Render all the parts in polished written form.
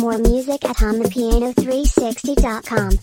More music at HumThePiano360.com.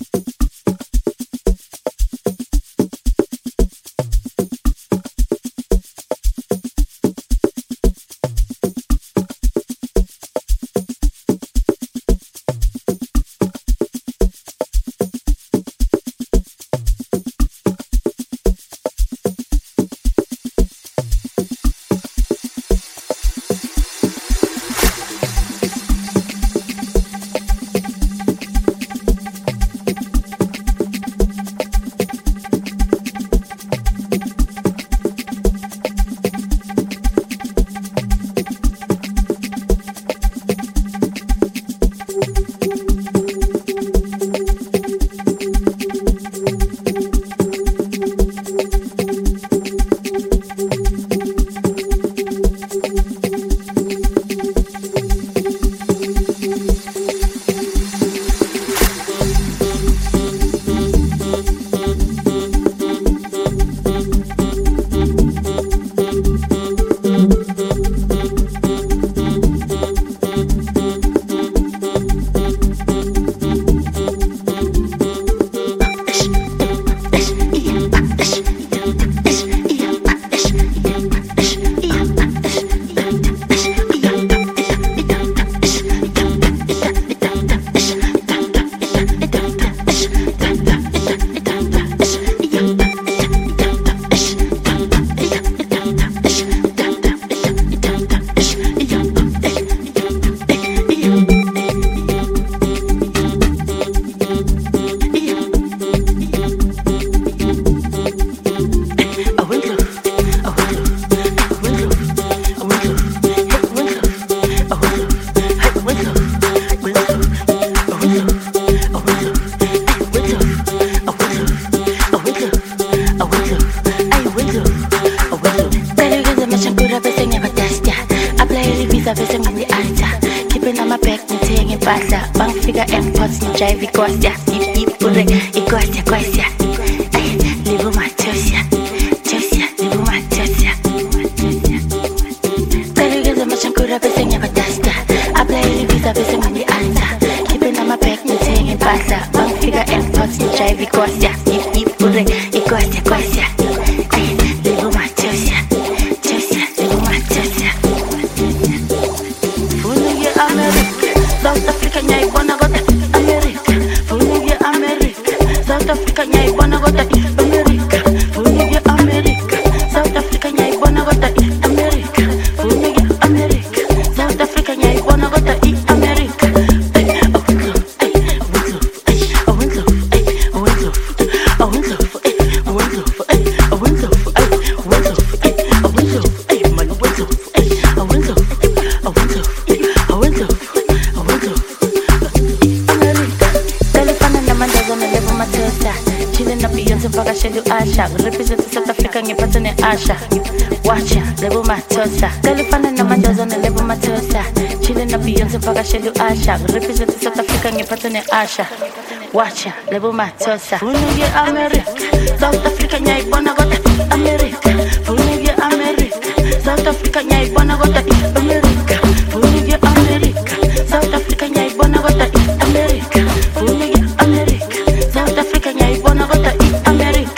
Represent South Africa ngephatha ne-Asha. Watcha, lebo mathosa. Funike America, South Africa ngiyayibona kodwa America. Funike America, South Africa ngiyayibona kodwa America. Funike America, South Africa ngiyayibona kodwa America. Funike America, South Africa ngiyayibona kodwa America.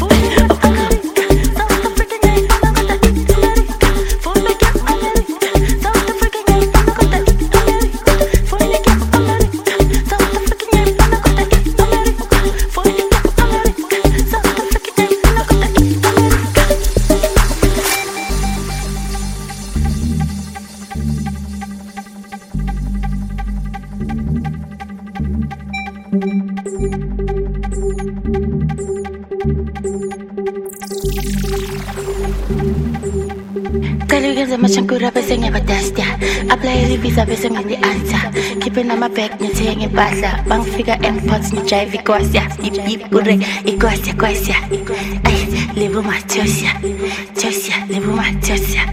Machankura bese ngiyabadasta apply visa bese ngani-answer keeping my bag ngithenga impahla bangifika airports ngijive ikwasya ibure ikwasya ay lebo mathosa lebo mathosa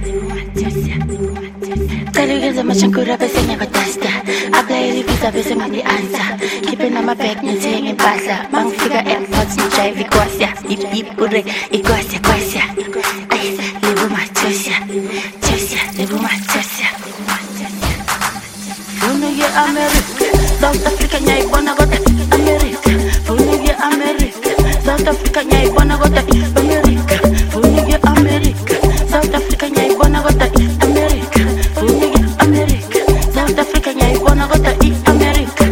Cala machankura bese ngiyabadasta apply visa bese ngani-answer keeping my bag ngithenga impahla bangifika airports ngijive ikwasya ibure ikwasya ay lebo mathosa Funike America, South Africa nyai bona gota America Funige America South Africa nyai bona gota America Funige America South Africa nyai bona gota America Funige America South Africa nyai bona gota America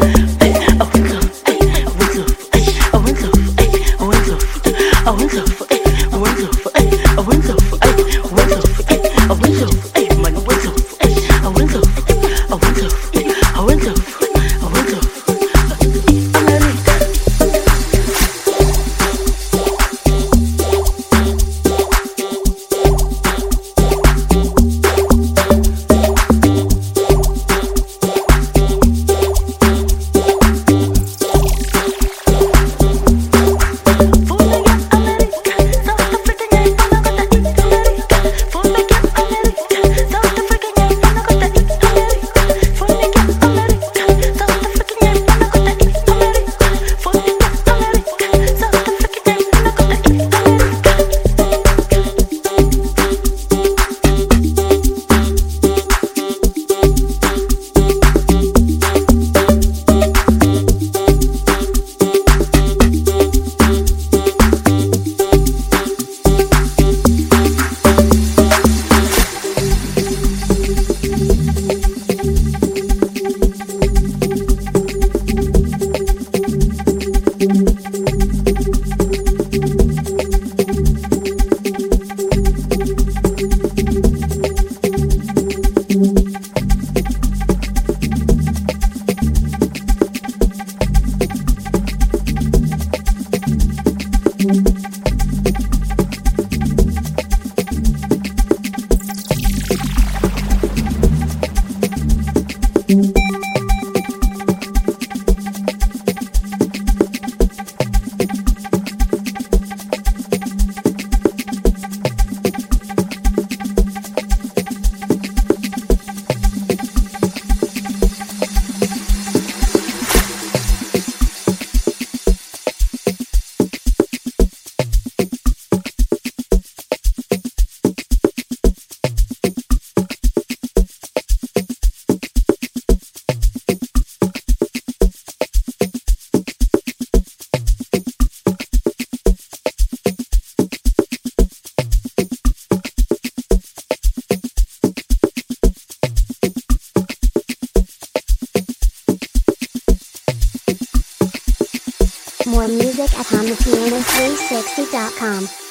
More music at HondaPiano360.com.